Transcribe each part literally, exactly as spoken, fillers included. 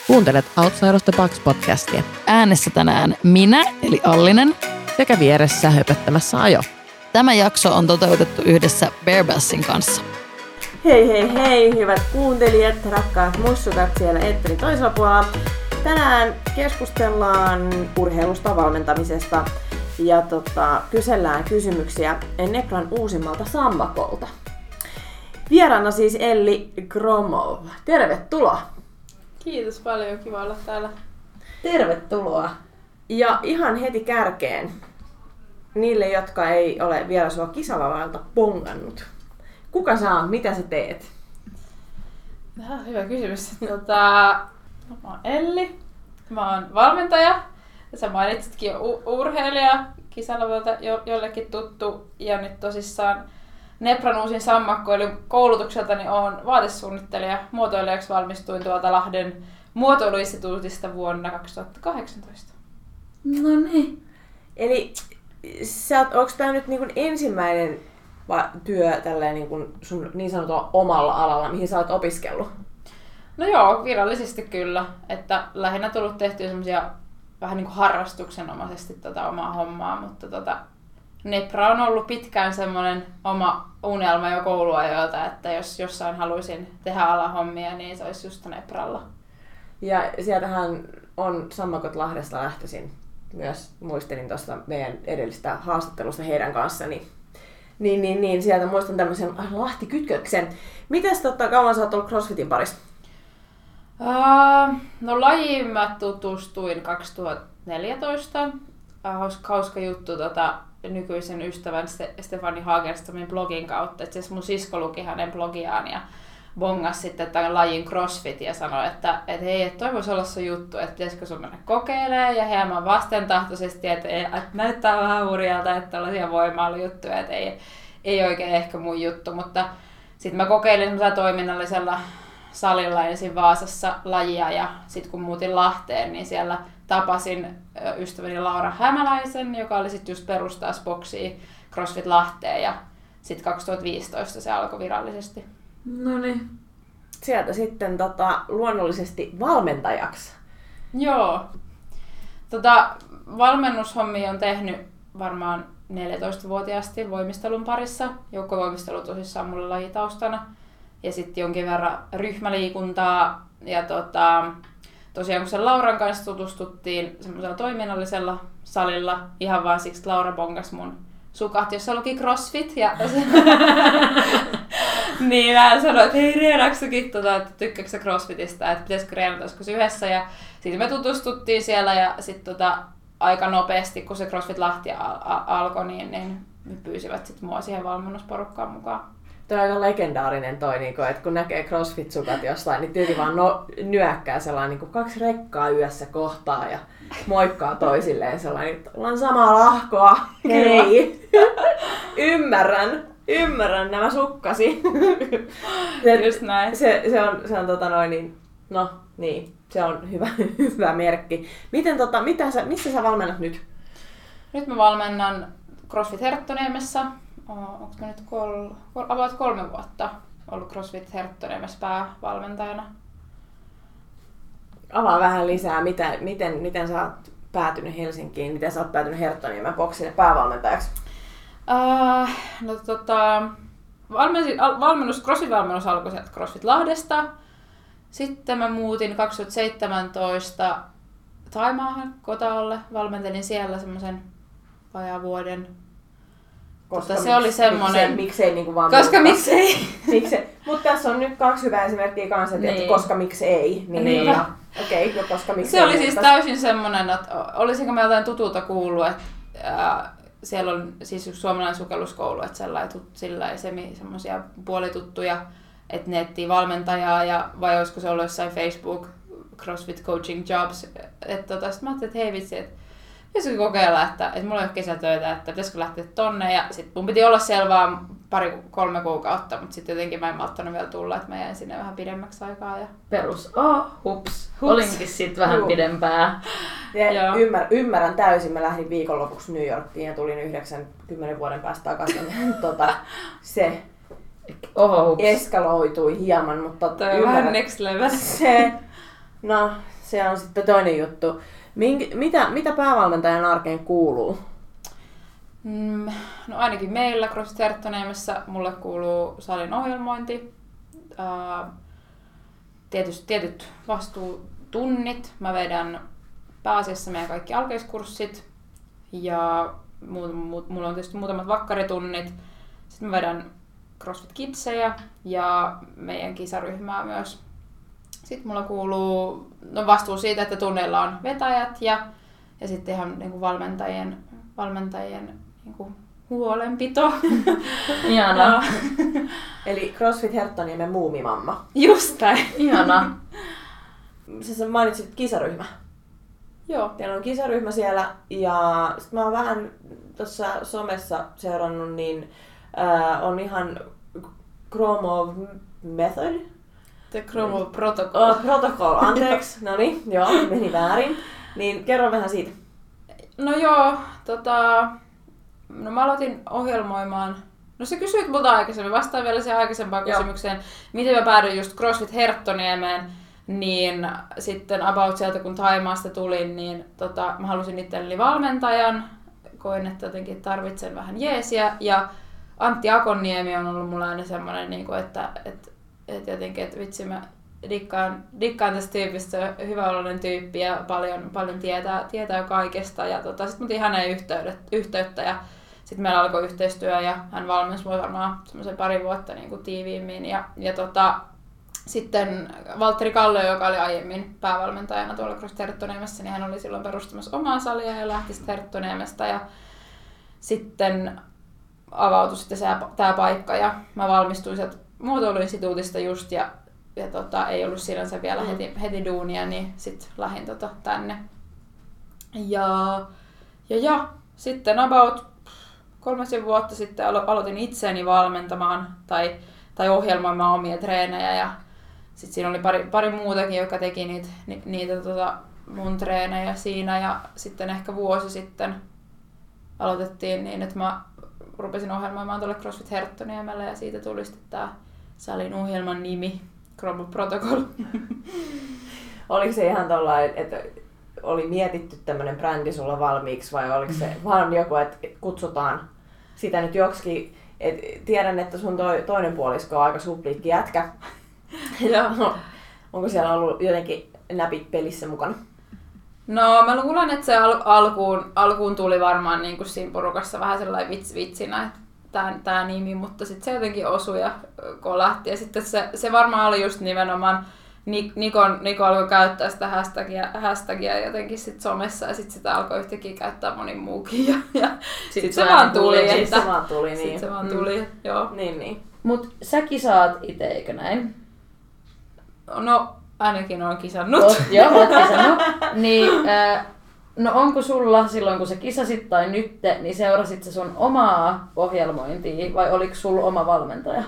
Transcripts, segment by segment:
Kuuntelet Outside of the Box-podcastia. Äänessä tänään minä, eli Allinen, sekä vieressä höpöttämässä Ajo. Tämä jakso on toteutettu yhdessä Bearbassin kanssa. Hei hei hei, hyvät kuuntelijat, rakkaat mussukat siellä Etterin toisella puolella. Tänään keskustellaan urheilusta, valmentamisesta ja tota, kysellään kysymyksiä Nepran uusimmalta sammakolta. Vieraana siis Elli Gromov. Tervetuloa! Kiitos paljon, kiva olla täällä. Tervetuloa! Ja ihan heti kärkeen, niille jotka ei ole vielä sua kisalavalta pongannut. Kuka sä oot? Mitä sä teet? Tämä hyvä kysymys. Tota, no, mä oon Elli, mä oon valmentaja. Sä mainitsitkin u- urheilija, kisalavalta jo- jollekin tuttu. Ja nyt tosissaan Nepran uusin sammakko, eli koulutukseltani oon vaatesuunnittelija. Muotoilijaksi valmistuin tuolta Lahden muotoiluinstituutista vuonna kaksituhattakahdeksantoista. No niin. Eli sä oot, onko tää nyt niin kuin ensimmäinen työ tälleen niin kuin sun niin sanotulla omalla alalla, mihin sä oot opiskellut? No joo, virallisesti kyllä. Että lähinnä tullut tehtyä semmosia vähän niin kuin harrastuksenomaisesti tota omaa hommaa, mutta tota, Nepra on ollut pitkään semmoinen oma unelma jo kouluajoilta, että jos jossain haluaisin tehdä alahommia, niin se olisi just Nepralla. Ja sieltähän on sammakot Lahdesta lähtöisin. Myös muistelin tuosta meidän edellistä haastattelusta heidän kanssaan. Niin, niin, niin, niin sieltä muistan tämmöisen Lahti-kytköksen. Mites tota, kauan sä oot ollut CrossFitin parissa? Uh, no lajiin mä tutustuin kaksituhattaneljätoista. Uh, hauska, hauska juttu tota, nykyisen ystävän Ste- Stefani Hagerströmin blogin kautta. Et siis mun sisko luki hänen blogiaan ja bongasi sitten tämän lajin CrossFit ja sanoi, että et hei, et toi voisi olla se juttu, että pitäisikö sun mennä kokeilemaan ja hieman vastentahtoisesti, että et näyttää vähän hurjalta, että tällaisia voimailujuttuja, että ei, ei oikein ehkä mun juttu, mutta sitten mä kokeilin semmoisella toiminnallisella salilla ensin Vaasassa lajia ja sitten kun muutin Lahteen, niin siellä tapasin ystäväni Laura Hämäläisen, joka oli sitten just perustaa boksia CrossFit Lahteen ja sitten kaksituhattaviisitoista se alkoi virallisesti. No niin. Sieltä sitten tota, luonnollisesti valmentajaksi. Joo. Tota, valmennushommia on tehnyt varmaan neljätoistavuotiaasti voimistelun parissa. Joukkovoimistelu tosissaan mulle lajitaustana. Ja sitten jonkin verran ryhmäliikuntaa. Ja tota, tosiaan kun sen Lauran kanssa tutustuttiin semmoisella toiminnallisella salilla, ihan vaan siksi, että Laura bongasi mun sukat, jossa luki CrossFit. Ja niin mä sanoin, että hei, reenakssäkin, tota, että tykkääkö sä CrossFitista, että pitäisikö reenata joskus yhdessä. Ja sitten me tutustuttiin siellä ja sitten tota, aika nopeasti, kun se CrossFit Lahti al- al- alkoi, niin, niin me pyysivät sit mua siihen valmennusporukkaan mukaan. Tuo on aika legendaarinen toi, että kun näkee CrossFit-sukat jostain, niin tyyli vaan no, nyökkää sellainen niin kuin kaksi rekkaa yössä kohtaa ja moikkaa toisilleen sellainen, että ollaan samaa lahkoa. Hei! Ymmärrän, ymmärrän nämä sukkasi. Just näin. Se, se on, se on tota noin, niin, no niin, se on hyvä, hyvä merkki. Miten, tota, mitä sä, missä sä valmennat nyt? Nyt mä valmennan CrossFit Herttoniemessä. Onko mä nyt kol, kol, about kolme vuotta ollut CrossFit Herttoniemessä päävalmentajana. Avaa vähän lisää, mitä, miten, miten sä oot päätynyt Helsinkiin, miten sä oot päätynyt Herttoniemen boksille päävalmentajaksi? Uh, no tota, valmennus, CrossFit-valmennus alkoi sieltä CrossFit Lahdesta. Sitten mä muutin kaksituhattaseitsemäntoista Taimaahan Kotaolle. Valmentelin siellä semmoisen vajaa vuoden. Koska Tota, se oli semmoinen... Miksei, miksei niinku vaan... Koska miksei? miksei. Mutta tässä on nyt kaksi hyvää esimerkkiä kanssa, että niin. Koska miksei. Niin, niin. Tota, okei, okay, koska miksei. Se oli siis täysin semmoinen, että olisiko me jotain tutulta kuullut, että ää, siellä on siis yksi suomalainen sukelluskoulu, että sellainen sillä semi semmoisia puolituttuja, että ne etsii valmentajaa ja vai olisiko se ollut jossain Facebook CrossFit Coaching Jobs. Että tota, sitten mä ajattelin, että hei vitsi, että pitäisikö kokeilla, että, että mulla ei ole kesätöitä, että pitäisikö lähteä tonne. Ja sit mun piti olla siellä vaan pari, kolme kuukautta, mutta sitten jotenkin mä en malttanut vielä tulla, että mä jäin sinne vähän pidemmäksi aikaa. Ja... Perus, oh, hups, hups. Olinkin sit vähän pidempää. Ja ymmär, ymmärrän täysin, mä lähdin viikonlopuksi New Yorkiin ja tulin yhdeksänkymmentä vuoden päästä takaisin. tota, se Oho, hups. eskaloitui hieman, mutta toi on vähän next level. Se, no, se on sitten toinen juttu. Mink, mitä, mitä päävalmentajan arkeen kuuluu? Mm, no ainakin meillä CrossFit Herttoniemessä mulle kuuluu salin ohjelmointi, ää, tietysti, tietyt vastuutunnit. Mä vedän pääasiassa meidän kaikki alkeiskurssit ja mu- mu- mulla on tietysti muutamat vakkaritunnit. Sitten mä vedän CrossFit Kidsejä ja meidän kisaryhmää myös. Sitten mulla kuuluu no vastuu siitä, että tunneilla on vetäjät ja, ja sitten ihan niin kuin valmentajien, valmentajien niin kuin huolenpito. Ihana. Eli CrossFit Herttoniemen muumimamma. Just näin. Ihana. Sä mainitsit kisaryhmä. Joo. Teillä on kisaryhmä siellä ja sit mä oon vähän tuossa somessa seurannut, niin äh, on ihan Chromov Method. The Chromov Protocol. Oh, protocol, anteeksi. No niin, joo, meni väärin. Niin kerro vähän siitä. No joo, tota... No mä aloitin ohjelmoimaan... No sä kysyit multa aikaisemmin, vastaan vielä siihen aikaisempaan Joo. kysymykseen. Miten mä päädyin just CrossFit Herttoniemeen, niin sitten about sieltä kun Thaimaasta tulin, niin tota, mä halusin itselleni valmentajan. Koin, että jotenkin tarvitsen vähän jeesiä. Ja Antti Akonniemi on ollut mulla aina semmonen, niin kuin, että, että, että jotenkin, että vitsi mä dikkaan, dikkaan tästä tyypistä, hyväoloinen tyyppi ja paljon, paljon tietää, tietää kaikesta. Ja tota, sitten mä otin häneen yhteydet, yhteyttä ja sitten meillä alkoi yhteistyö ja hän valmensi mua varmaan semmoisen pari vuotta niin kuin tiiviimmin. Ja, ja tota, sitten Valtteri Kallio, joka oli aiemmin päävalmentajana tuolla CrossFit Herttoniemessä, niin hän oli silloin perustamassa omaa salia ja lähti sitten Herttoniemestä. Ja sitten avautui sitten tämä paikka ja mä valmistuin sieltä muotoiluinstituutista just ja, ja tota, ei ollut sinänsä vielä heti, heti duunia, niin sitten lähdin tota tänne. Ja, ja, ja sitten about kolmisen vuotta sitten alo- aloitin itseäni valmentamaan tai, tai ohjelmoimaan omia treenejä ja sitten siinä oli pari, pari muutakin, jotka teki niitä, ni, niitä tota mun treenejä siinä ja sitten ehkä vuosi sitten aloitettiin niin, että mä rupesin ohjelmoimaan tuolle CrossFit Herttoniemelle ja siitä tuli sitten tää salin ohjelman nimi, Chromov Protocol. Oliko se ihan tollain, että oli mietitty tämmönen brändi sulla valmiiksi vai oliko se vaan joku, että kutsutaan sitä nyt joksikin? Et tiedän, että sun toi, toinen puolisko on aika supliikki jätkä. Joo. Onko siellä ollut jotenkin näpit pelissä mukana? No mä luulen, että se al- alkuun, alkuun tuli varmaan niin kuin siinä porukassa vähän sellainen vits, vitsinä tää, tää nimi, mutta sitten se jotenkin osui ja kolahti. Ja sitten se, se varmaan oli just nimenomaan, Niko, Niko alkoi käyttää sitä hashtagia, hashtagia jotenkin sit somessa ja sitten sitä alkoi yhtäkkiä käyttää moni muukin. Ja, ja sitten sit se vaan tuli. tuli että, sit se vaan tuli, niin. Sit se vaan tuli, mm. joo. Niin, niin. Mut sä kisaat ite, eikö näin? No ainakin olen kisannut. Oot, joo, oot kisannut. Niin, äh, no onko sulla silloin kun sä kisasit tai nyt, niin seurasit sä sun omaa ohjelmointia vai oliko sulla oma valmentaja?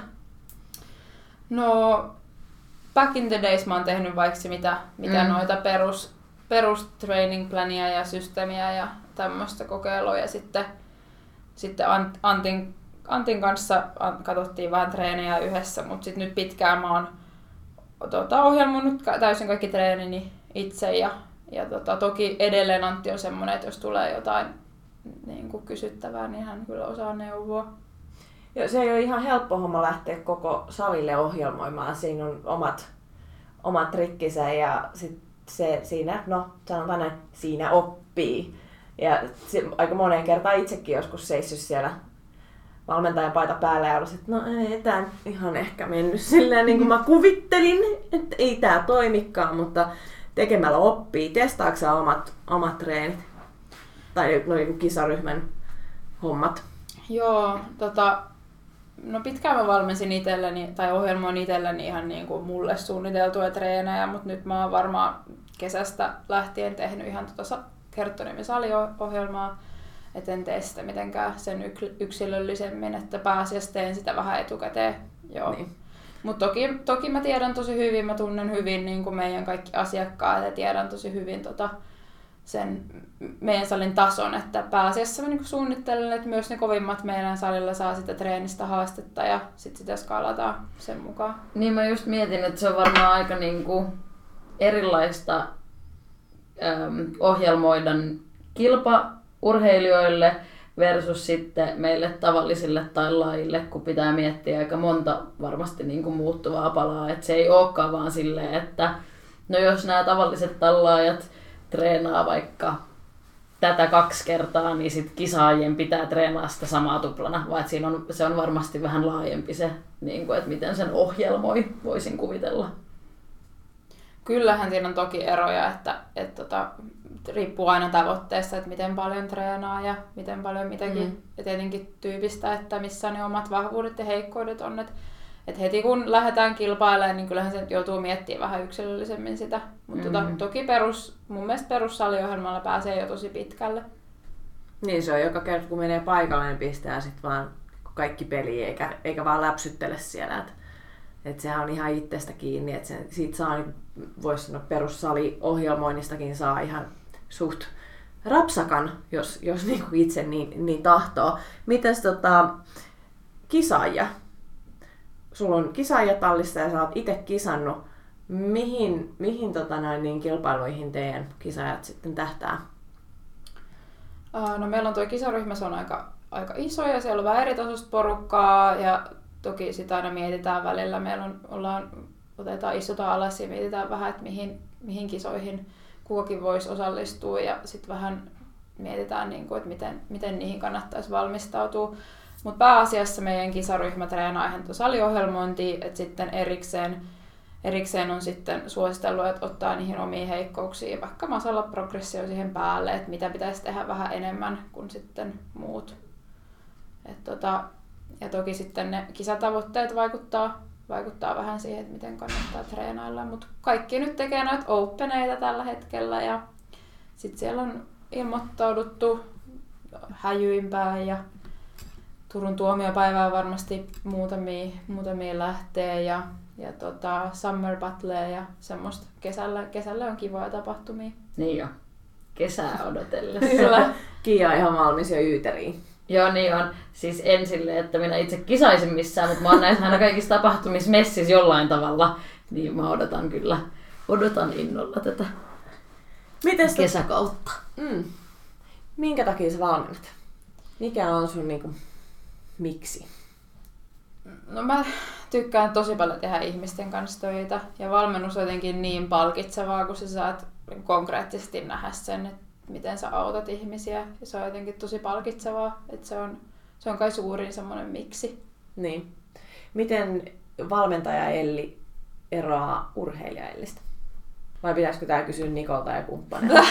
No back in the days mä oon tehnyt vaikka mitä, mitä mm. noita perus, perus training plania ja systeemiä ja tämmöistä kokeilua ja sitten, sitten Antin, Antin kanssa katsottiin vähän treenejä yhdessä, mutta sitten nyt pitkään mä oon tota, ohjelmoinut täysin kaikki treenini itse ja, ja tota, toki edelleen Antti on semmoinen, että jos tulee jotain niin kuin kysyttävää, niin hän kyllä osaa neuvoa. Joo, se ei ole ihan helppo homma lähteä koko salille ohjelmoimaan. Siinä on omat, omat trikkinsä ja sit se siinä, no sanotaan näin, siinä oppii. Ja se, aika moneen kertaan itsekin joskus seissyt siellä valmentajan paita päällä ja ollut, että no ei tää ihan ehkä mennyt silleen niin kuin mä kuvittelin, että ei tää toimikaan, mutta tekemällä oppii. Testaatko sä omat, omat treenit? Tai no, niin kisaryhmän hommat? Joo, tota, no pitkään mä valmensin itselleni tai ohjelmoin itselleni ihan niin kuin mulle suunniteltuja treenejä, mutta nyt mä oon varmaan kesästä lähtien tehnyt ihan tota Herttoniemen saliohjelmaa, et en tee sitä mitenkään sen yksilöllisemmin, että pääasiassa teen sitä vähän etukäteen. Joo. Niin. Mutta toki, toki mä tiedän tosi hyvin, mä tunnen hyvin niin kuin meidän kaikki asiakkaat ja tiedän tosi hyvin tota, sen meidän salin tason, että pääasiassa mä niin kuin suunnittelen, että myös ne kovimmat meidän salilla saa sitä treenistä haastetta ja sitten sitä skaalataan sen mukaan. Niin mä just mietin, että se on varmaan aika niinku erilaista äm, ohjelmoida kilpaurheilijoille versus sitten meille tavallisille tai lajille, kun pitää miettiä aika monta varmasti niin kuin muuttuvaa palaa. Et se ei olekaan vaan silleen, että no jos nämä tavalliset tallaajat treenaa vaikka tätä kaksi kertaa, niin sit kisaajien pitää treenaa sitä samaa tuplana, vaan siinä on, se on varmasti vähän laajempi se, niin kuin, että miten sen ohjelmoi, voisin kuvitella. Kyllähän siinä on toki eroja, että, että tota, riippuu aina tavoitteesta, että miten paljon treenaa ja miten paljon mitäkin. Mm. Ja tietenkin tyypistä, että missä ne omat vahvuudet ja heikkoudet on. Että, että heti kun lähdetään kilpailemaan, niin kyllähän se joutuu miettimään vähän yksilöllisemmin sitä. Mutta mm. tota, toki perus, mun mielestä perussaliohjelmalla pääsee jo tosi pitkälle. Niin se on joka kerta kun menee paikalle, niin pistää sit vaan kaikki peliin eikä, eikä vaan läpsyttele siellä. Et, et sehän on ihan itsestä kiinni, että siitä saa, voisi sanoa perussaliohjelmoinnistakin saa ihan suht rapsakan, jos, jos niinku itse niin, niin tahtoo. Mites tota, kisaaja? Sulla on kisaajatallissa ja sä oot itse kisannut. Mihin, mihin tota noin, niin kilpailuihin teidän kisaajat sitten tähtää? No meillä on tuo kisaryhmä, se on aika, aika iso ja siellä on vähän eri tasoista porukkaa ja toki sitä aina mietitään välillä. Meillä on, ollaan, otetaan, istutaan alas ja mietitään vähän, että mihin, mihin kisoihin kukakin voisi osallistua ja sitten vähän mietitään, niin kuin, että miten, miten niihin kannattaisi valmistautua. Mutta pääasiassa meidän kisaryhmä treenaa ihan tuo saliohjelmointia, että sitten erikseen, erikseen on sitten suositellut, että ottaa niihin omiin heikkouksiin vaikka masalla progressio siihen päälle, että mitä pitäisi tehdä vähän enemmän kuin sitten muut. Et tota, ja toki sitten ne kisatavoitteet vaikuttaa, vaikuttaa vähän siihen, että miten kannattaa treenailla, mutta kaikki nyt tekee noita openeita tällä hetkellä ja sitten siellä on ilmoittauduttu Häjyimpään ja Turun tuomiopäivään varmasti muutamia, muutamia lähtee ja, ja tota, Summer Battle ja semmoista. Kesällä, kesällä on kivoja tapahtumia. Niin jo. Kesää odotellessa. Kyllä. Kiia on ihan valmis jo yyteriin. Joo, niin on. Siis en silleen, että minä itse kisaisin missään, mutta mä oon näissä aina kaikissa tapahtumissa messissä jollain tavalla. Niin mä odotan kyllä. Odotan innolla tätä Mites kesäkautta. Mm. Minkä takia sä valmennat? Mikä on sun niinku miksi? No mä tykkään tosi paljon tehdä ihmisten kanssa töitä ja valmennus on jotenkin niin palkitsevaa, kun sä saat konkreettisesti nähdä sen, että miten sä autat ihmisiä ja se on jotenkin tosi palkitsevaa, että se on, se on kai suurin semmoinen miksi. Niin. Miten valmentaja Elli eroaa urheilija Ellistä? Vai pitäisikö tää kysyä Nikolta ja kumppaneilta?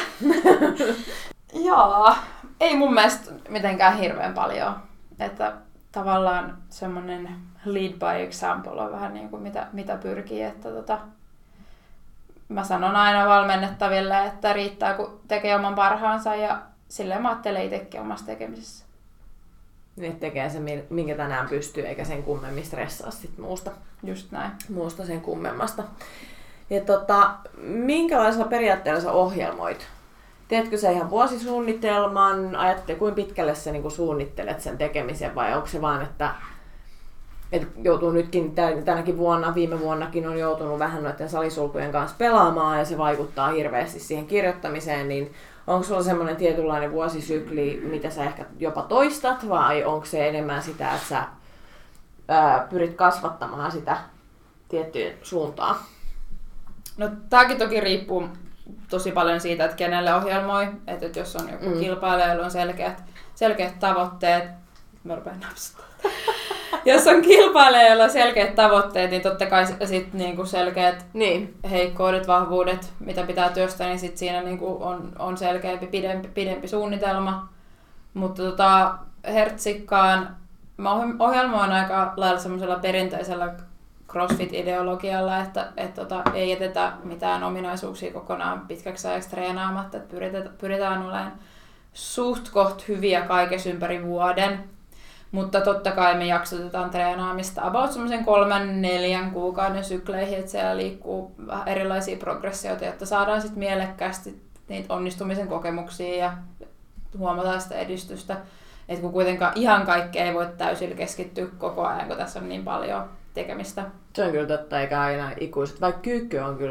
Joo, ei mun mielestä mitenkään hirveän paljon. Että tavallaan semmoinen lead by example on vähän niin kuin mitä, mitä pyrkii. Että tota, mä sanon aina valmennettaville, että riittää kun tekee oman parhaansa ja silleen mä ajattelen itsekin omassa tekemisessä. Niin, että tekee se, minkä tänään pystyy, eikä sen kummemmin stressaa sit muusta. Just näin. Muusta sen kummemmasta. Ja tota, minkälaisella periaatteella sä ohjelmoit? Teetkö sä ihan vuosisuunnitelman? Ajattelee, kuinka pitkälle sä niinku suunnittelet sen tekemisen vai onko se vaan, että et joutuu nytkin tänäkin vuonna, viime vuonnakin on joutunut vähän noiden salisulkujen kanssa pelaamaan ja se vaikuttaa hirveästi siihen kirjoittamiseen, niin onko sulla semmoinen tietynlainen vuosisykli, mitä sä ehkä jopa toistat vai onko se enemmän sitä, että sä ää, pyrit kasvattamaan sitä tiettyyn suuntaan? No tääkin toki riippuu tosi paljon siitä, että kenelle ohjelmoi. Että, että jos on joku mm. kilpailija, jolla on selkeät, selkeät tavoitteet, mä rupean napsuttaa. Jos on kilpailija, jolla on selkeät tavoitteet, niin totta kai sit niinku selkeät niin. heikkoudet, vahvuudet, mitä pitää työstää, niin sit siinä niinku on, on selkeämpi, pidempi, pidempi suunnitelma. Mutta tota, hertsikkaan mä ohjelmoin aika lailla semmoisella perinteisellä CrossFit-ideologialla, että et tota, ei jätetä mitään ominaisuuksia kokonaan pitkäksi ajaksi treenaamatta, että pyritään, pyritään olemaan suht koht hyviä kaikessa ympäri vuoden. Mutta totta kai me jaksotetaan treenaamista about semmoisen kolmen, neljän kuukauden sykleihin, että siellä liikkuu vähän erilaisia progressioita, jotta saadaan sitten mielekkäästi niitä onnistumisen kokemuksia ja huomataan sitä edistystä. Että kun kuitenkaan ihan kaikkea ei voi täysin keskittyä koko ajan, kun tässä on niin paljon tekemistä. Se on kyllä totta, eikä aina ikuiset. Vaikka kyykky on kyllä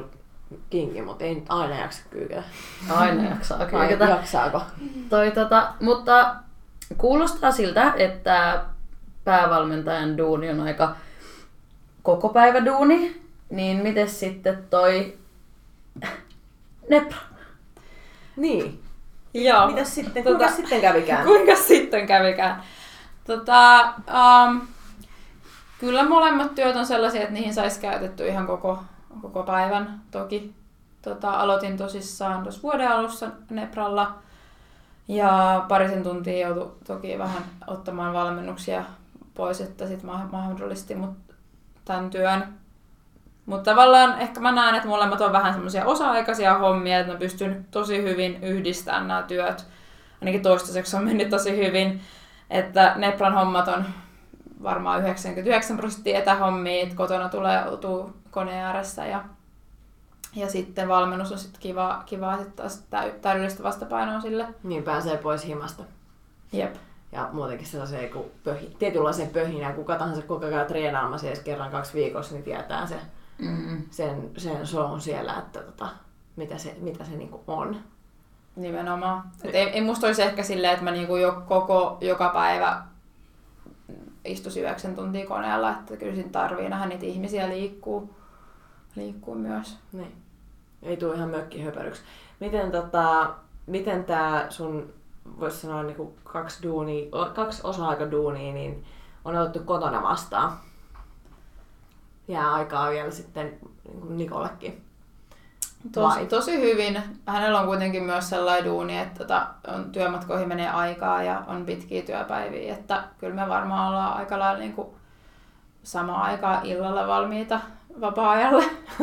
kinki, mutta ei nyt aina jaksa kyykätä. Aina jaksaa Vai kyykätä. jaksaako? Toi, tota, mutta kuulostaa siltä, että päävalmentajan duuni on aika koko päivä duuni. Niin miten sitten toi Nepra? Niin. Joo. Mitäs sitten? Tota- Kuinka sitten kävikään? Kuinka sitten kävikään? Tota, um, kyllä molemmat työt on sellaisia, että niihin saisi käytetty ihan koko, koko päivän toki. Tota, aloitin tosissaan tuossa vuoden alussa Nepralla ja parisen tuntia joutui toki vähän ottamaan valmennuksia pois, että sitten mahdollisti mut tämän työn. Mutta tavallaan ehkä mä näen, että molemmat on vähän semmoisia osa-aikaisia hommia, että mä pystyn tosi hyvin yhdistämään nämä työt. Ainakin toistaiseksi on mennyt tosi hyvin, että Nepran hommat on varmaan yhdeksänkymmentäyhdeksän prosenttia etähommia, että kotona tulee oltua koneen ääressä ja, ja sitten valmennus on sitten kiva, kiva sitten taas täydellistä vastapainoa sille. Niin pääsee pois himasta. Jep. Ja muutenkin sellaiseen kuin pöhi, tietynlaiseen pöhinään, kuka tahansa koko ajan treenaamassa edes kerran kaksi viikossa, niin tietää se, Mm-hmm. sen, sen shown siellä, että tota, mitä se, mitä se niinku on. Nimenomaan. Et ei, ei musta olisi ehkä silleen, että mä niinku jo, koko, joka päivä istuisin yhdeksän tuntia koneella, että kyllä siinä tarvii nähdä niitä ihmisiä liikkuu, liikkuu myös. Niin. Ei tule ihan mökkihöpöryksi. Miten, tota, miten tää sun, vois sanoa niinku kaksi, duunia, kaksi osa-aikaduunia, niin on otettu kotona vastaan? Jää aikaa vielä sitten niin Nikollekin. Tosi, tosi hyvin. Hänellä on kuitenkin myös sellainen duuni, että tota, on työmatkoihin menee aikaa ja on pitkiä työpäiviä, että kyllä me varmaan ollaan aika lailla niin kuin samaan aikaan illalla valmiita vapaa-ajalle.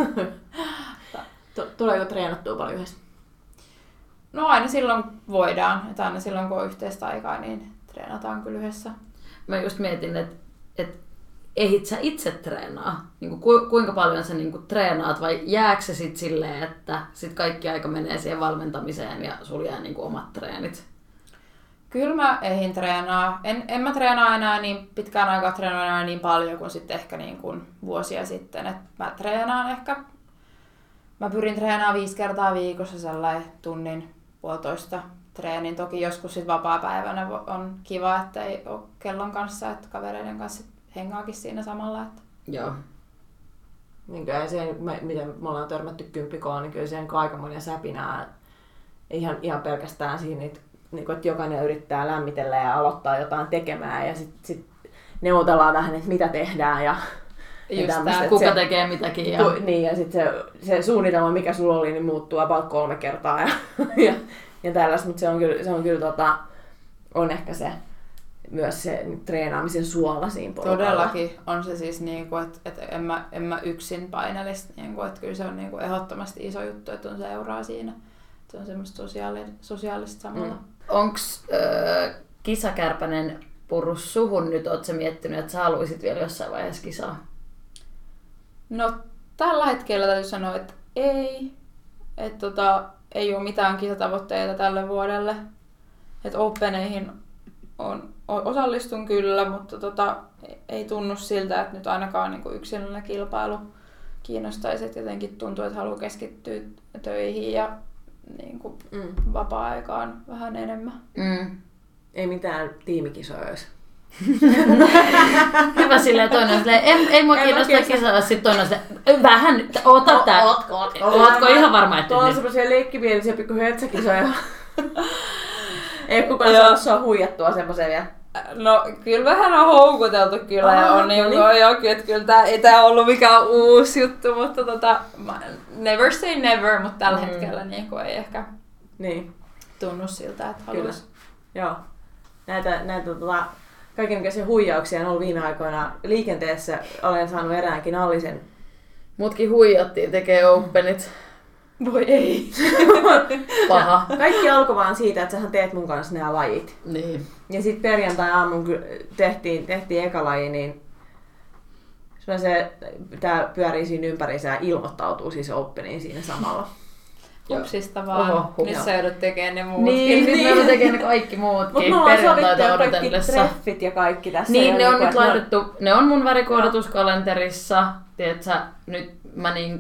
Tuleeko treenattua paljon yhdessä? No aina silloin voidaan, että aina silloin kun on yhteistä aikaa, niin treenataan kyllä yhdessä. Mä just mietin, että et, ehdit sä itse treenaa? Niin ku, kuinka paljon sä niin treenaat vai jääkö se sit silleen, että sit kaikki aika menee siihen valmentamiseen ja sulla jää niin omat treenit? Kyllä mä ehdin treenaa. En, en mä treenaa enää niin pitkään aikaa treenaa enää niin paljon kuin sitten ehkä niin kuin vuosia sitten. Et mä treenaan ehkä, mä pyrin treenaamaan viisi kertaa viikossa sellainen tunnin puolitoista treenin. Toki joskus sit vapaa-päivänä on kiva, että ei ole kellon kanssa, että kavereiden kanssa hengaakin siinä samalla. Että. Joo. Niin kyllä se, miten me ollaan törmätty kymppikoon, niin kyllä se on aikamoinen säpinää. Ihan, ihan pelkästään siinä, että, niin kuin, että jokainen yrittää lämmitellä ja aloittaa jotain tekemään ja sitten sit neuvotellaan vähän, että mitä tehdään ja, ja tää, kuka se, tekee mitäkin. Ja... Ku, niin ja sitten se, se suunnitelma, mikä sulla oli, niin muuttuu about kolme kertaa ja, ja, ja tällaista, mutta se on kyllä, se on, kyllä tota, on ehkä se myös se treenaamisen suola siinä porukalla. Todellakin on se siis, niinku, että et en, mä, en mä yksin painelisi, niinku, että kyllä se on niinku ehdottomasti iso juttu, että on seuraa siinä. Se on semmoista sosiaali- sosiaalista samalla. Mm. Onks äh, kisakärpänen purru suhun nyt? Ootko sä miettinyt, että sä haluisit vielä jossain vaiheessa kisaa? No tällä hetkellä täytyy sanoa, että ei. Et, tota, ei ole mitään kisatavoitteita tälle vuodelle. Et Openeihin on, osallistun kyllä, mutta tota, ei tunnu siltä, että nyt ainakaan niinku yksilöllinen kilpailu kiinnostaisi. Et jotenkin tuntuu, että haluaa keskittyä töihin ja niinku, mm. vapaa-aikaan vähän enemmän. Mm. Ei mitään tiimikisoja olisi. Hyvä silleen, toinen on silleen, ei, ei mua kiinnostaa kisaa, sitten toinen on silleen, vähän, ota tää. Ootko, ootko, ootko ihan varma, että... Tuolla on semmosia leikkipielisiä pikku hötsäkisoja. Ei kukaan saa sua huijattua semmoiseen vielä. No kyllä vähän on houkuteltu kyllä Aha, ja on niin kuin jokin, että kyllä tää ei tää ollut mikään uusi juttu, mutta tota, never say never, mutta tällä mm. hetkellä niin kuin ei ehkä niin. tunnu siltä, että haluaisi. Joo. Näitä, näitä tota, kaikenlaisia huijauksia on ollut viime aikoina liikenteessä. Olen saanut eräänkin Allisen. Mutkin huijattiin tekee openit. Voi ei. Paha. Kaikki alkoi vaan siitä, että sähän teet mun kanssa nämä lajit. Niin. Ja sitten perjantai-aamun tehtiin, tehtiin eka laji, niin se, tää pyörii siinä ympäriinsä ja ilmoittautuu siis openiin siinä samalla. Hupsista vaan. Oho, hup, nyt sä joudut tekemään ne muutkin. Niin, nyt niin. Me tekemään ne kaikki muutkin perjantaita odotellessa. Treffit ja kaikki tässä. Niin, ne on nyt laitettu, ne on mun värikoodotuskalenterissa. Tiedätkö, nyt mä niinku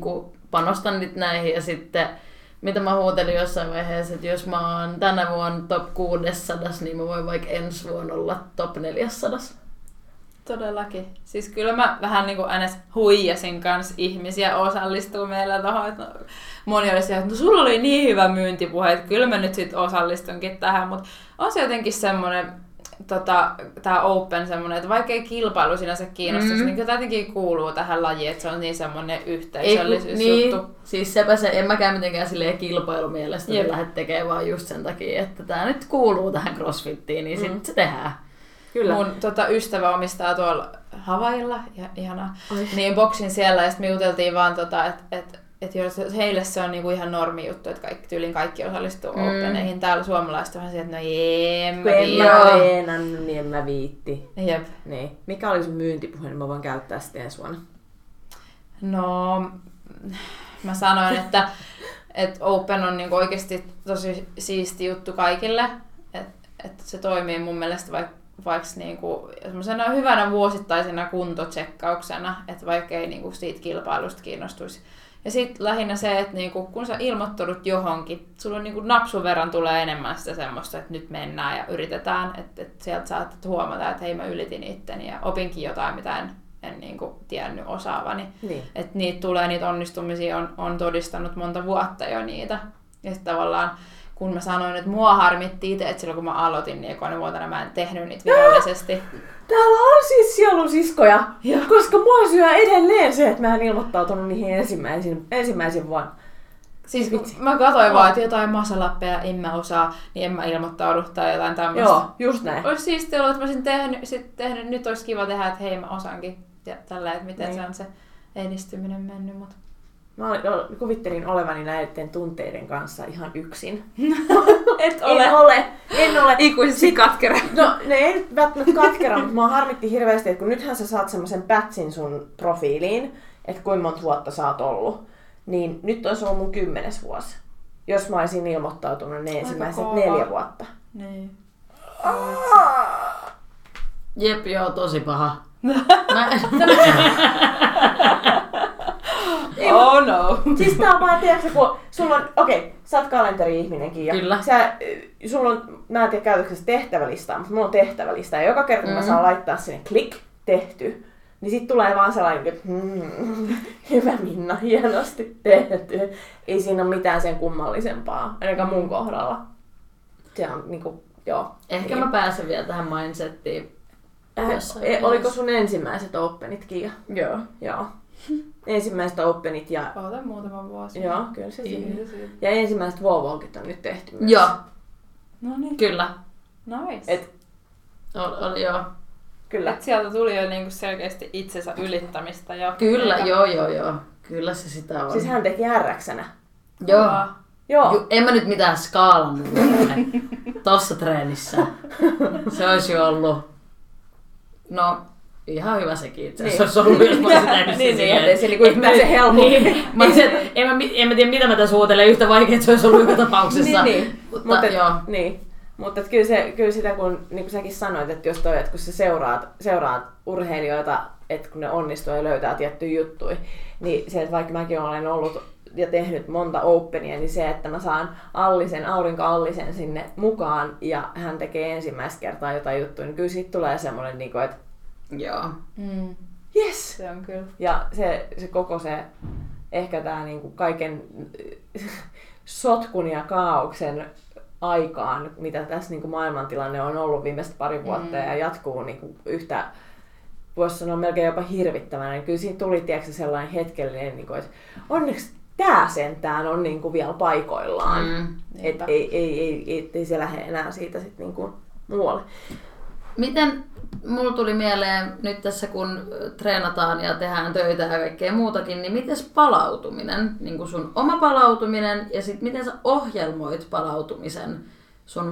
panostan nyt näihin ja sitten mitä mä huutelin jossain vaiheessa, että jos mä oon tänä vuonna top kuusisataa, niin mä voin vaikka ensi vuonna olla top neljäsataa. Todellakin. Siis kyllä mä vähän niin kuin aina huijasin kanssa ihmisiä osallistuu meillä tuohon. No, moni oli siellä, että no sulla oli niin hyvä myyntipuhe, että kyllä mä nyt sit osallistunkin tähän. Mutta on se jotenkin semmoinen, tota, tää Open semmoinen, että vaikka ei kilpailu sinänsä kiinnostaisi, mm. niin kyllä jotenkin kuuluu tähän lajiin, että se on niin semmoinen yhteisöllisyysjuttu. Niin, siis sepä se, en mäkään mitenkään silleen kilpailumielestä lähde tekemään, vaan just sen takia, että tää nyt kuuluu tähän CrossFittiin, niin sit mm. se tehdään. Kyllä. Mun tota, ystävä omistaa tuolla Havailla, ihanaa, niin boksin siellä ja sitten me juteltiin vaan, tota, että et, et heille se on niinku ihan normi juttu, että kaikki, tyylin kaikki osallistuu mm. Openeihin. Täällä suomalaiset on vähän sieltä, että no en mä viitti. Kun en mä reenannut, niin en mä viitti. Jep. Niin. Mikä oli sun myyntipuhe, niin mä voin käyttää sitä ensi vuonna? No, mä sanoin, että et Open on niinku oikeasti tosi siisti juttu kaikille, että et se toimii mun mielestä vaikka vaikka niinku semmoisena hyvänä vuosittaisena kuntotsekkauksena, että vaikka ei niinku siitä kilpailusta kiinnostuisi. Ja sitten lähinnä se, että niinku, kun sä ilmoittaudut johonkin, sulla on niinku napsun verran tulee enemmän sitä semmoista, että nyt mennään ja yritetään, että et sieltä saatat huomata, että hei mä ylitin itteni ja opinkin jotain, mitä en, en niinku tiennyt osaavani. Niin. Että niitä tulee, niitä onnistumisia on, on todistanut monta vuotta jo niitä. Ja sitten tavallaan kun mä sanoin, että mua harmitti itse, että silloin kun mä aloitin, niin ekoinen vuotena mä en tehnyt niitä virallisesti. Täällä on siis sielusiskoja, ja. Koska mua syö edelleen se, että mä en ilmoittautunut niihin ensimmäisin, ensimmäisin vuonna. Siis mä katsoin oh. vaan, että jotain masalappeja en mä osaa, niin en mä ilmoittaudu tai jotain tämmöistä. Joo, just näin. Olisi siistiä ollut, että mä olisin tehnyt, sit tehnyt, nyt olisi kiva tehdä, että hei mä osaankin. Ja tällä, että miten niin. Se on se edistyminen mennyt. Mutta mä kuvittelin olevani näiden tunteiden kanssa ihan yksin. Et ole. En ole. En ole. Ikuisesti katkera. No ne ei välttämättä katkera, mutta mua harmitti hirveästi, että kun nythän sä saat semmoisen pätsin sun profiiliin, että kuinka monta vuotta sä oot ollut, niin nyt olisi ollut mun kymmenes vuosi. Jos mä olisin ilmoittautunut ne ensimmäiset neljä vuotta. Niin. Jep, joo, tosi paha. Mä... Oh no. Siis tää on vaan, tiedätkö, kun sulla on, okei, okay, sä oot kalenteri-ihminenkin ja Kyllä. Sä, sulla on, mä en tiedä käytöksessä tehtävälistaa, mutta mulla on tehtävälista ja joka kerta mm-hmm. mä saan laittaa sinne klik, tehty, niin sit tulee vaan sellainen, että hmm, hyvä Minna, hienosti tehty. Ei siinä ole mitään sen kummallisempaa, ainakaan mun kohdalla. Se on niinku, joo. Ehkä niin. Mä pääsen vielä tähän mindsettiin. Äh, e, oliko sun ensimmäiset openitkin? Joo. Joo. Ensimmäiset openit ja... Ootan muutaman vuosi. Joo, kyllä se siinä. Ja ensimmäiset Vovokit on nyt tehty myös. Joo. No niin. Kyllä. Nice. Et, oli, oli joo. Kyllä. Et sieltä tuli jo niinku selkeästi itsensä ylittämistä jo. Kyllä, joo, joo, joo. Kyllä se sitä on. Siis hän teki R-ksänä. Joo. Joo. Ju, en mä nyt mitään skaalannut tossa treenissä. Se olisi jo ollut... No... Ihan hyvä sekin itse asiassa. Se olisi ollut, jos mä olisin tehnyt niin, sen niin, silleen. se niinku yhtään se helppo. Niin. Mä olisin, että en mä, en mä tiedä mitä mä tässä huutelen, yhtä vaikea, että se olisi ollut joka tapauksessa. niin, niin. Mutta, Mutta, joo. Niin. Mutta kyllä, se, kyllä sitä, kun, niin kuin säkin sanoit, että jos toi, että kun sä seuraat, seuraat urheilijoita, että kun ne onnistuu ja löytää tiettyjä juttuja, niin se, että vaikka mäkin olen ollut ja tehnyt monta openia, niin se, että mä saan Allisen, Aurinko Allisen sinne mukaan ja hän tekee ensimmäistä kertaa jotain juttuja, niin kyllä siitä tulee semmoinen, niin kuin, että joo. Mm. Yes! Se on kyllä. Ja se, se koko se, ehkä tää niinku kaiken sotkun ja kaauksen aikaan, mitä tässä niinku maailmantilanne on ollut viimeiset pari vuotta mm. ja jatkuu niinku yhtä, voisi sanoa melkein jopa hirvittävänä, niin kyllä siinä tuli tiedätkö, sellainen hetkellinen, niinku, että onneksi tää sentään on niinku vielä paikoillaan. Mm. Että ei, ei, ei, ei, ei se lähde enää siitä sit niinku muualle. Miten, mulla tuli mieleen nyt tässä kun treenataan ja tehdään töitä ja kaikkea muutakin, niin miten palautuminen, niin kuin sun oma palautuminen ja sitten miten sä ohjelmoit palautumisen sun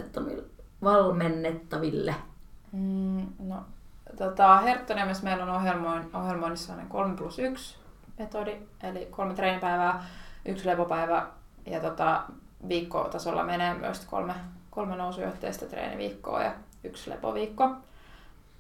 valmennettaville? Mm, no, tota, Herttoniemessä meillä on ohjelmoin, ohjelmoinnissa kolme plus yksi metodi, eli kolme treenipäivää, yksi lepopäivä ja tota, viikkotasolla menee myös kolme, kolme nousujohteista treeniviikkoa ja yksi lepoviikko.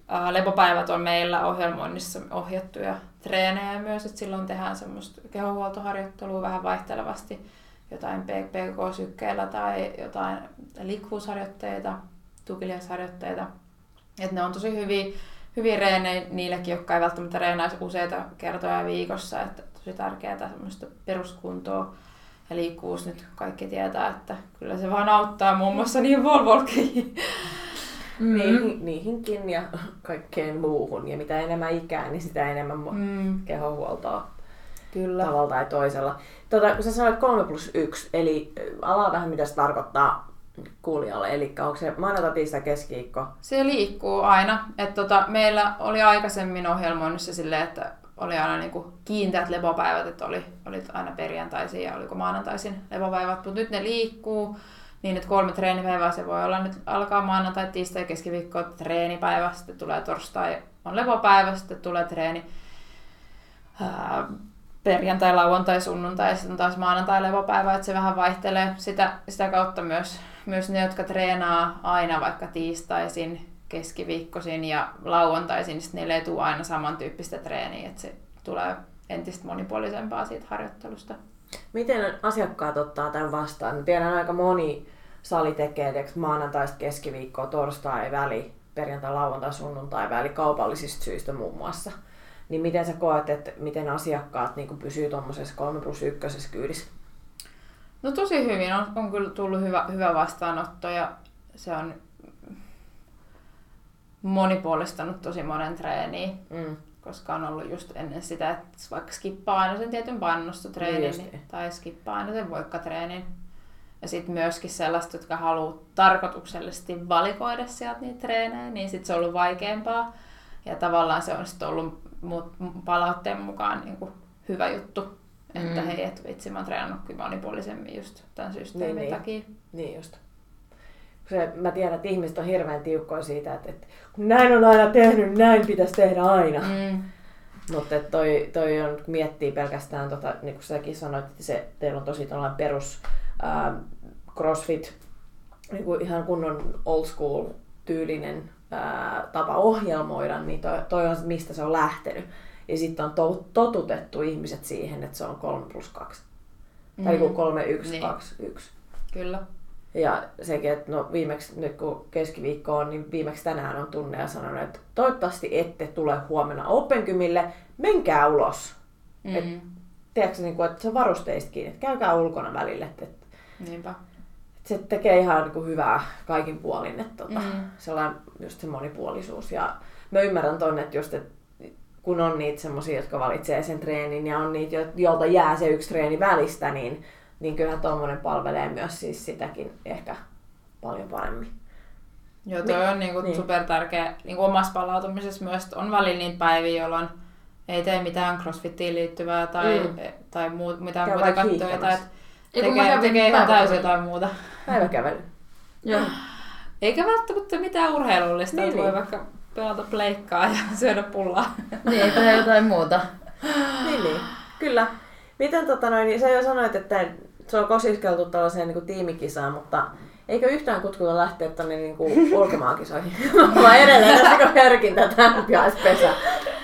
ää, lepopäivät on meillä ohjelmoinnissa ohjattuja treenejä myös, että silloin tehdään semmoista kehohuoltoharjoittelua vähän vaihtelevasti, jotain P K K-sykkeillä tai jotain liikkuvuusharjoitteita, tukiliasharjoitteita. Että ne on tosi hyviä, hyviä reenejä niillekin, jotka ei välttämättä reenaisi useita kertoja viikossa. Että tosi tärkeää semmoista peruskuntoa ja liikkuvuus nyt kaikki tietää, että kyllä se vaan auttaa muun muassa niihin Volvolkiin. Mm. Niihin, niihinkin ja kaikkeen muuhun. Ja mitä enemmän ikää, niin sitä enemmän mm. kehohuoltoa. Kyllä. Tavalla tai toisella. Tota, kun sä sanoit kolme plus yksi, eli alaa vähän mitä se tarkoittaa kuulijalle. Eli onko se maanantai, tiistai, keskiviikko? Se liikkuu aina. Et tota, meillä oli aikaisemmin ohjelmoinnissa silleen, että oli aina niinku kiinteät lepopäivät, että oli, oli aina perjantaisin ja oliko maanantaisin lepopäivät, mutta nyt ne liikkuu niin, että kolme treenipäivää se voi olla. Nyt alkaa maanantai, tiistai, keskiviikko treenipäivä, sitten tulee torstai, on lepopäivä, sitten tulee treeni ää, perjantai, lauantai, sunnuntai ja sitten taas maanantai lepopäivä, että se vähän vaihtelee. Sitä, sitä kautta myös, myös ne, jotka treenaa aina vaikka tiistaisin, keskiviikkoisin ja lauantaisin, niin niille ei tule aina samantyyppistä treeniä, että se tulee entistä monipuolisempaa siitä harjoittelusta. Miten asiakkaat ottaa tämän vastaan? Tiedän, aika moni sali tekee maanantaista keskiviikkoa, torstai väli, perjantai, lauantai, sunnuntai väli kaupallisista syistä muun muassa. Niin miten sä koet, että miten asiakkaat niin pysyy tuommoisessa kolme plus yksi kyydissä? No tosi hyvin. On, on kyllä tullut hyvä, hyvä vastaanotto ja se on monipuolistanut tosi monen treeniin. Mm. Koska on ollut just ennen sitä, että vaikka skippaa aina sen tietyn pannostotreenin niin, tai skippaa aina sen voikkatreenin. Ja sitten myöskin sellaista, jotka haluaa tarkoituksellisesti valikoida sieltä niitä treenejä, niin sitten se on ollut vaikeampaa. Ja tavallaan se on sitten ollut palautteen mukaan niin kuin hyvä juttu. Että mm. hei, et vitsi, mä oon treenannut kyllä monipuolisemmin just tämän systeemin niin, takia. Niin just. Se, mä tiedän, että ihmiset on hirveän tiukkoja siitä, että, että kun näin on aina tehnyt, näin pitäisi tehdä aina. Mm. Mutta toi, toi on, kun miettii pelkästään, tota, niin kuin säkin sanoit, että se, teillä on tosi perus ää, crossfit, niin kuin ihan kunnon old school tyylinen ää, tapa ohjelmoida, niin toi, toi on mistä se on lähtenyt. Ja sitten on to, totutettu ihmiset siihen, että se on kolme plus kaksi. Mm. Tai kolme yksi, niin. kaksi yksi. Kyllä. Ja sekin, että no viimeksi nyt kun keskiviikko on, niin viimeksi tänään on tunne ja sanonut, että toivottavasti ette tule huomenna Openkymille, menkää ulos. Mm. Et, tiedätkö, niin kuin, että se on varusteistakin, että käykää ulkona välillä. Että, että, Niinpä. Että se tekee ihan niin kuin hyvää kaikin puolin, että tota, mm. sellainen just se monipuolisuus. Ja mä ymmärrän ton, että just, että kun on niitä semmosia, jotka valitsee sen treenin ja on niitä, jolta jää se yksi treeni välistä, niin niin kyllähän tuommoinen palvelee myös siis sitäkin ehkä paljon paremmin. Joo, toi on niinku niin. super tärkeä niinku omassa palautumisessa myös, on välillä niitä päiviä, jolloin ei tee mitään crossfittiin liittyvää tai, mm. tai muu, mitään Käy muuta kattoja. Tai tekee, tekee ihan täysin jotain muuta. Päiväkävely. Joo. Eikä välttämättä mitään urheilullista, niin, että voi niin. vaikka pelata pleikkaa ja syödä pullaa. Niin, ei tehdä jotain muuta. niin, niin. Kyllä. Miten tota noin, niin sä jo sanoit, että se on kosiskeltu tällaiseen niin kuin tiimikisaan, mutta eikö yhtään kutkuta lähteä tuonne niin kuin ulkomaankisoihin? Mä edelleen tässä kun herkin tätä ampiaispesää.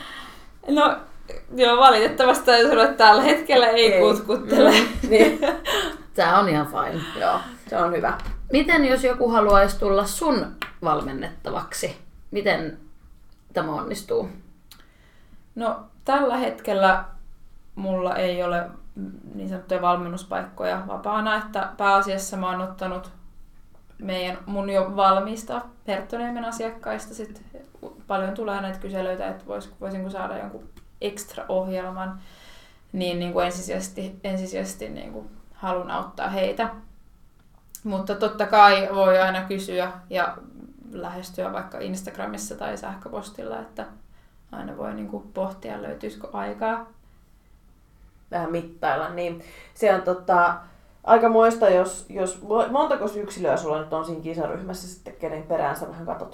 No, joo, valitettavasti täytyy sanoa, että tällä hetkellä ei, ei. kutkuttele. Mm, niin. Tää on ihan fine. Joo, se on hyvä. Miten jos joku haluaisi tulla sun valmennettavaksi? Miten tämä onnistuu? No, tällä hetkellä mulla ei ole niin sanottuja valmennuspaikkoja vapaana, että pääasiassa mä oon ottanut meidän, mun jo valmiista Perttoniemen asiakkaista. Sit paljon tulee näitä kyselyitä, että vois, voisinko saada jonkun extra ohjelman, niin, niin kuin ensisijaisesti, ensisijaisesti niin kuin haluan auttaa heitä. Mutta totta kai voi aina kysyä ja lähestyä vaikka Instagramissa tai sähköpostilla, että aina voi niin kuin pohtia, löytyisikö aikaa. Vähän mittailla, niin se on tota, aika muista, jos, jos montako yksilöä sulla nyt on siinä kisaryhmässä sitten, kenen perään sä vähän katot?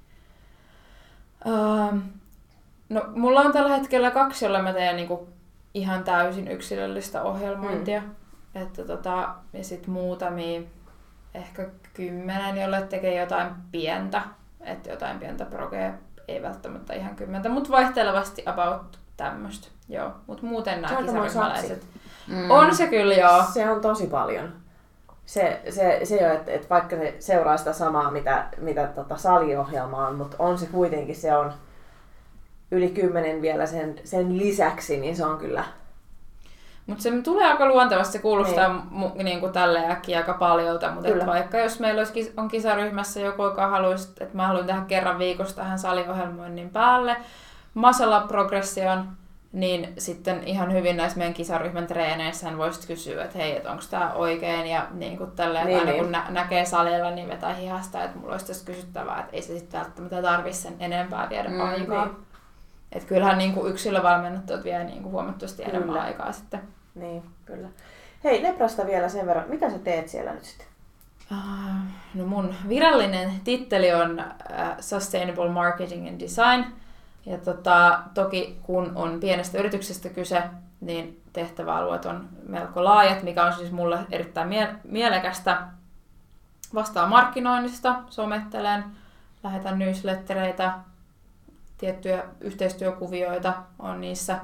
Uh, no, mulla on tällä hetkellä kaksi, jolla mä teen niinku ihan täysin yksilöllistä ohjelmointia. Mm. Että tota, ja sit muutamia, ehkä kymmenen, jolle tekee jotain pientä, että jotain pientä proge ei välttämättä ihan kymmentä, mutta vaihtelevasti about tämmöistä. Joo, mutta muuten nämä kisaryhmäläiset. Mm. On se kyllä, joo. Se on tosi paljon. Se, se, se jo, että, että vaikka se seuraa sitä samaa, mitä, mitä tota saliohjelma on, mutta on se kuitenkin, se on yli kymmenen vielä sen, sen lisäksi, niin se on kyllä... Mutta se tulee aika luontevasti, se kuulostaa mu- niin kuin tälleen äkkiä aika paljolta, mutta et vaikka jos meillä olisi, on kisaryhmässä joku, joka haluaisi, että mä haluan tehdä kerran viikossa tähän saliohjelmoinnin päälle, muscle up progression, niin sitten ihan hyvin näissä meidän kisaryhmän treeneissä voisit kysyä, että hei, et onko tämä oikein, ja niin kuin tälleen, niin, aina niin. kun nä- näkee salilla, niin vetää hihasta, että mulla olisi tässä kysyttävää, että ei se sitten välttämättä tarvitse sen enempää viedä mm, aikaa. Niin. Että kyllähän niin kuin yksilövalmennut vie niin kuin huomattavasti enemmän kyllä. aikaa sitten. Niin, kyllä. Hei, Neprasta vielä sen verran. Mitä sä teet siellä nyt sitten? Uh, no mun virallinen titteli on uh, Sustainable Marketing and Design. Ja tota, toki kun on pienestä yrityksestä kyse, niin tehtäväalueet on melko laajat, mikä on siis mulle erittäin mie- mielekästä. Vastaan markkinoinnista, somettelen, lähetän newslettereitä, tiettyjä yhteistyökuvioita on niissä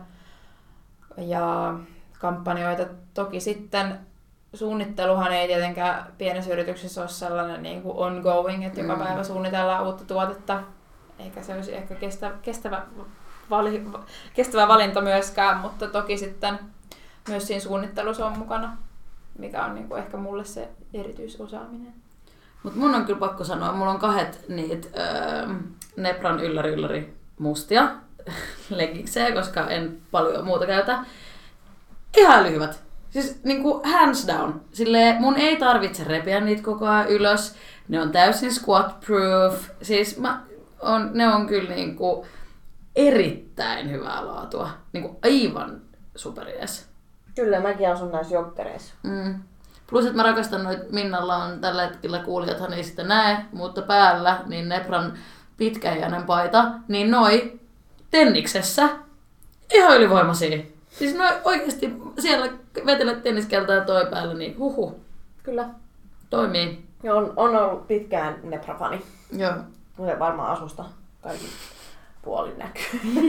ja kampanjoita. Toki sitten suunnitteluhan ei tietenkään pienessä yrityksessä ole sellainen niin kuin ongoing, että joka päivä suunnitellaan uutta tuotetta. Eikä se olisi ehkä kestävä, kestävä, vali, kestävä valinta myöskään, mutta toki sitten myös siinä suunnittelussa on mukana, mikä on niin kuin ehkä mulle se erityisosaaminen. Mut mun on kyllä pakko sanoa, mulla on kahdet niitä öö, Nepran ylläri ylläri mustia leggiksejä, koska en paljon muuta käytä. Ihan lyhyet. Siis niinku hands down. Silleen mun ei tarvitse repiä niitä koko ajan ylös. Ne on täysin squat proof. Siis mä on, ne on kyllä niinku erittäin hyvää laatua. Niinku aivan superjees. Kyllä, mäkin asun näissä joggereissa. Mm. Plus, että mä rakastan noita, Minnalla on tällä hetkellä, kuulijathan ei sitä näe, mutta päällä, niin Nepran pitkäiäinen paita, niin noi tenniksessä ihan ylivoimaisia. Siis noi oikeesti siellä vetelet tenniskeltaa toi päällä, niin huhu. Kyllä. Toimii. Ja on, on ollut pitkään Nepra-fani. Joo. Mutta varmaan asusta kaikki puolin näkyy.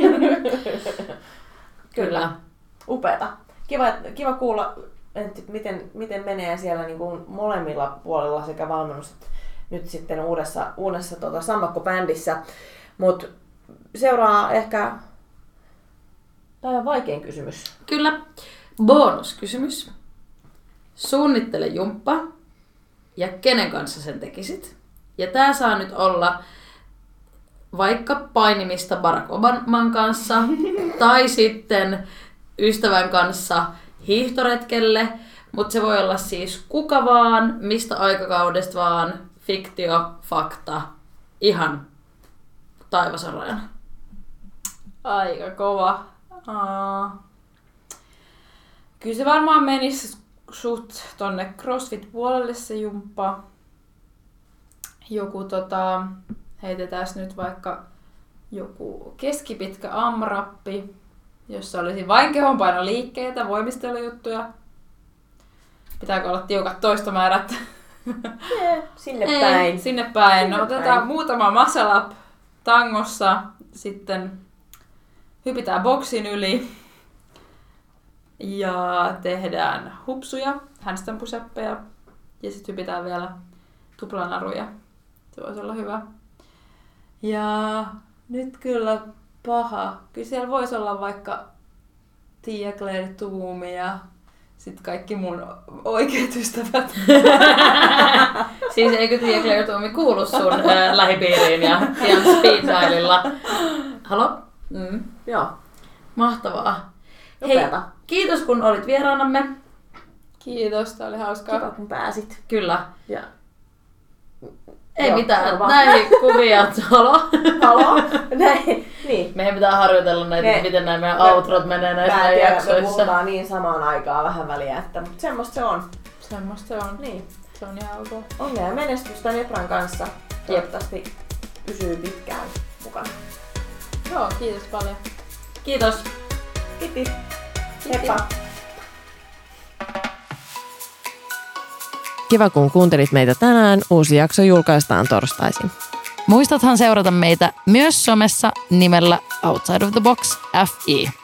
Kyllä. Upeeta. Kiva, kiva kuulla, että miten, miten menee siellä niin kuin molemmilla puolella sekä valmennus että nyt sitten uudessa, uudessa tota, sammakko-bändissä. Mutta seuraa ehkä päivän vaikein kysymys. Kyllä. Bonuskysymys. Suunnittele jumppa ja kenen kanssa sen tekisit. Ja tää saa nyt olla vaikka painimista Barack Obaman kanssa tai sitten ystävän kanssa hiihtoretkelle, mutta se voi olla siis kuka vaan, mistä aikakaudesta vaan, fiktio, fakta, ihan taivas on rajana. Aika kova. Aa. Kyllä se varmaan menisi suht tonne CrossFit-puolelle se jumppa. Joku tota, heitetään nyt vaikka joku keskipitkä AMRAPpi, jossa olisi vain kehonpainoliikkeitä, voimistelujuttuja. Pitääkö olla tiukat toistomäärät? Yeah, sinne Ei, päin. Sinne päin. Sinne no, otetaan päin. muutama muscle up tangossa, sitten hypitään boksin yli ja tehdään hupsuja, handstand push-uppeja ja sitten hypitään vielä tuplanaruja. Se voisi olla hyvä. Ja nyt kyllä paha. Kyllä siellä voisi olla vaikka Tia Claire Toomey ja sitten kaikki mun oikeat ystävät. Siis eikö Tia Claire Toomey kuulu sun äh, lähipiiriin ja ihan speed dialilla? Halo? Mm. Joo. Mahtavaa. Upeata. Hei, kiitos kun olit vieraanamme. Kiitos, tää oli hauskaa. Kiva kun pääsit. Kyllä. Ja. Ei Joo, mitään, näihin kuvia, halo. Halo? Näin. Niin. Meidän pitää harjoitella näitä, Me, miten nämä meidän outrot menee näissä mä en tiedä, jaksoissa. me puhutaan niin samaan aikaan vähän väliä, että mutta semmoista se on. Semmosta se on. Niin. Se on ihan ok. Onnea ja menestystä Nepran kanssa. Toivottavasti pysyy pitkään mukana. Joo, kiitos paljon. Kiitos. Kiitti. Heippa. Kiva kun kuuntelit meitä tänään. Uusi jakso julkaistaan torstaisin. Muistathan seurata meitä myös somessa nimellä Outside of the Box F I.